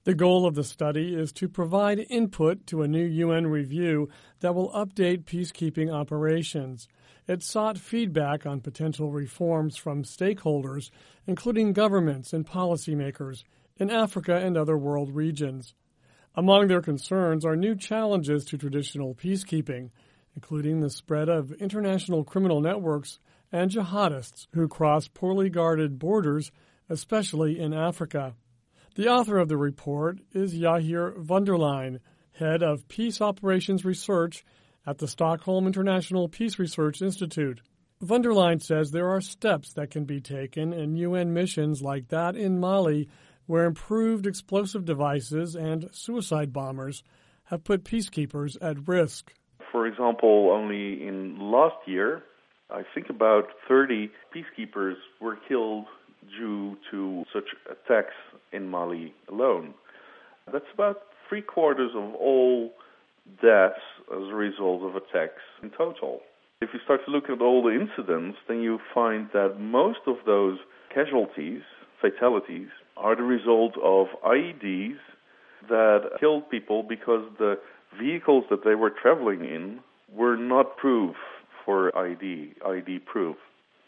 The goal of the study is to provide input to a new UN review that will update peacekeeping operations. It sought feedback on potential reforms from stakeholders, including governments and policymakers in Africa and other world regions. Among their concerns are new challenges to traditional peacekeeping, including the spread of international criminal networks and jihadists who cross poorly guarded borders, especially in Africa. The author of the report is Yahir van der Laan, head of Peace Operations Research at the Stockholm International Peace Research Institute. Van der Laan says there are steps that can be taken in UN missions like that in Mali, where improved explosive devices and suicide bombers have put peacekeepers at risk. For example, only in last year, I think about 30 peacekeepers were killed due to such attacks in Mali alone. That's about 3/4 of all deaths as a result of attacks in total. If you start to look at all the incidents, then you find that most of those casualties, fatalities, are the result of IEDs that killed people because the vehicles that they were traveling in were not proof for IED proof.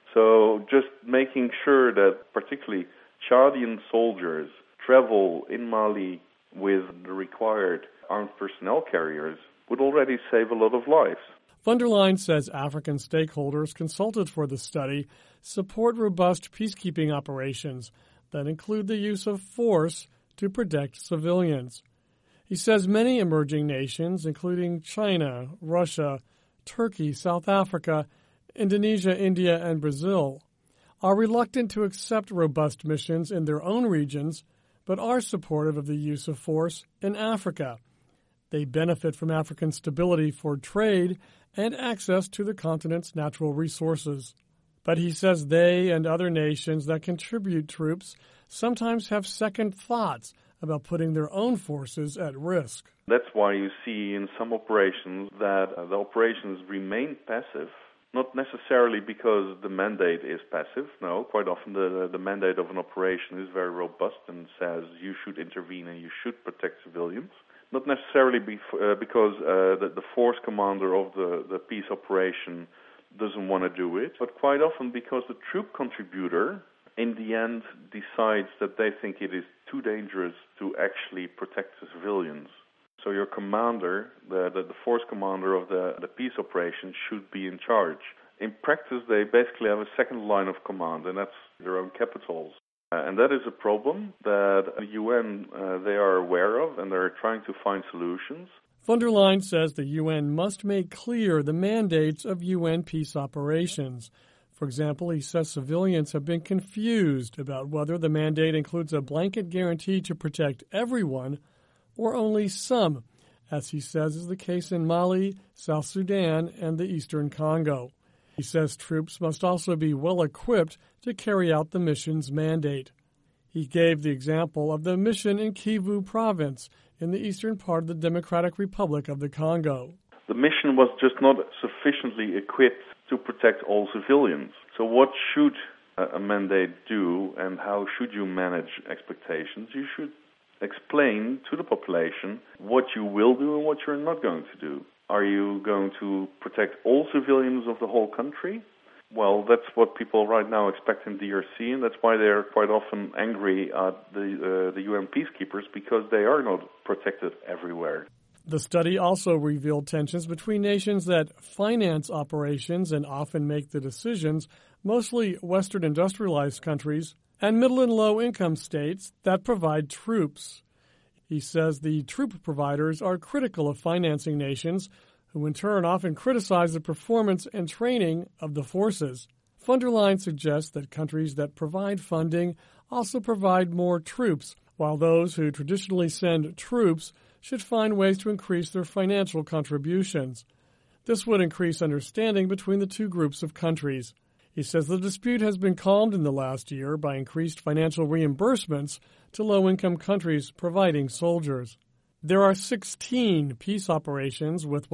So just making sure that particularly Chadian soldiers travel in Mali with the required armed personnel carriers would already save a lot of lives. Van der Laan says African stakeholders consulted for the study support robust peacekeeping operations that include the use of force to protect civilians. He says many emerging nations, including China, Russia, Turkey, South Africa, Indonesia, India, and Brazil, are reluctant to accept robust missions in their own regions, but are supportive of the use of force in Africa. They benefit from African stability for trade and access to the continent's natural resources. But he says they and other nations that contribute troops sometimes have second thoughts about putting their own forces at risk. That's why you see in some operations that the operations remain passive, not necessarily because the mandate is passive. No, quite often the mandate of an operation is very robust and says you should intervene and you should protect civilians. Not necessarily because the force commander of the peace operation doesn't want to do it, but quite often because the troop contributor in the end decides that they think it is too dangerous to actually protect the civilians. So your commander, the force commander of the peace operation, should be in charge. In practice, they basically have a second line of command, and that's their own capitals. And that is a problem that the UN, they are aware of, and they're trying to find solutions. Van der Laan says the UN must make clear the mandates of UN peace operations. For example, he says civilians have been confused about whether the mandate includes a blanket guarantee to protect everyone or only some, as he says is the case in Mali, South Sudan, and the Eastern Congo. He says troops must also be well equipped to carry out the mission's mandate. He gave the example of the mission in Kivu province in the eastern part of the Democratic Republic of the Congo. The mission was just not sufficiently equipped to protect all civilians. So what should a mandate do, and how should you manage expectations? You should explain to the population what you will do and what you're not going to do. Are you going to protect all civilians of the whole country? Well, that's what people right now expect in DRC, and that's why they're quite often angry at the UN peacekeepers, because they are not protected everywhere. The study also revealed tensions between nations that finance operations and often make the decisions, mostly Western industrialized countries, and middle and low-income states that provide troops. He says the troop providers are critical of financing nations, who in turn often criticize the performance and training of the forces. Van der Laan suggests that countries that provide funding also provide more troops, while those who traditionally send troops should find ways to increase their financial contributions. This would increase understanding between the two groups of countries. He says the dispute has been calmed in the last year by increased financial reimbursements to low-income countries providing soldiers. There are 16 peace operations with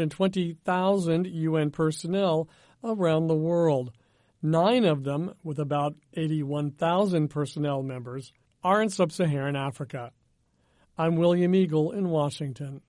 120,000 UN personnel around the world. 9 of them, with about 81,000 personnel members, are in sub-Saharan Africa. I'm William Eagle in Washington.